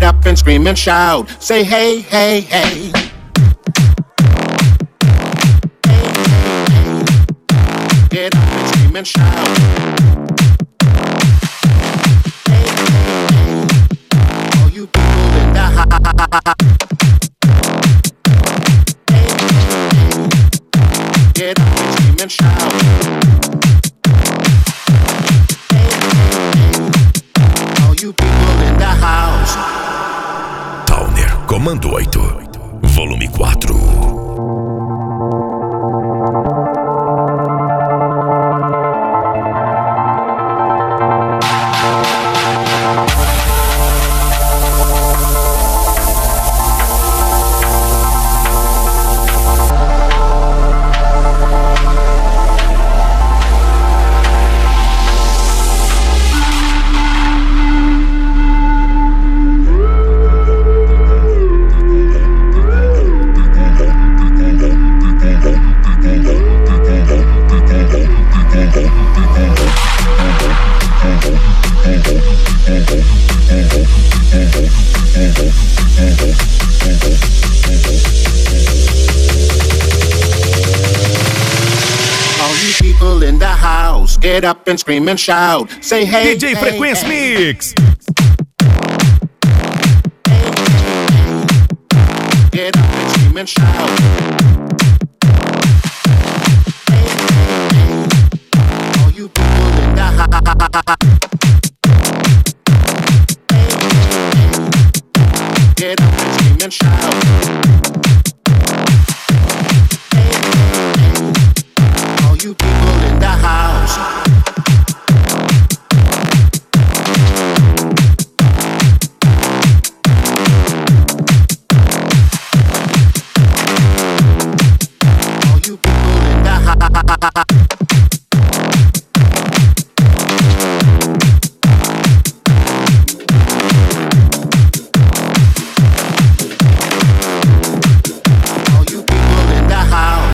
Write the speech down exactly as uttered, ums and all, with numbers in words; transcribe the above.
up and scream and shout. Say hey, hey, hey. Get up and scream and shout. Hey, hey, hey. All you people in the house. Hey, hey, hey. Get up and scream and shout. Hey, hey, hey. All you people in the house. Towner Comando oito, volume quatro. Get up and scream and shout. Say hey, D J hey, Frequência hey. Mix. Hey, hey. Get up and scream and shout. Hey, hey, hey. All you people in the house.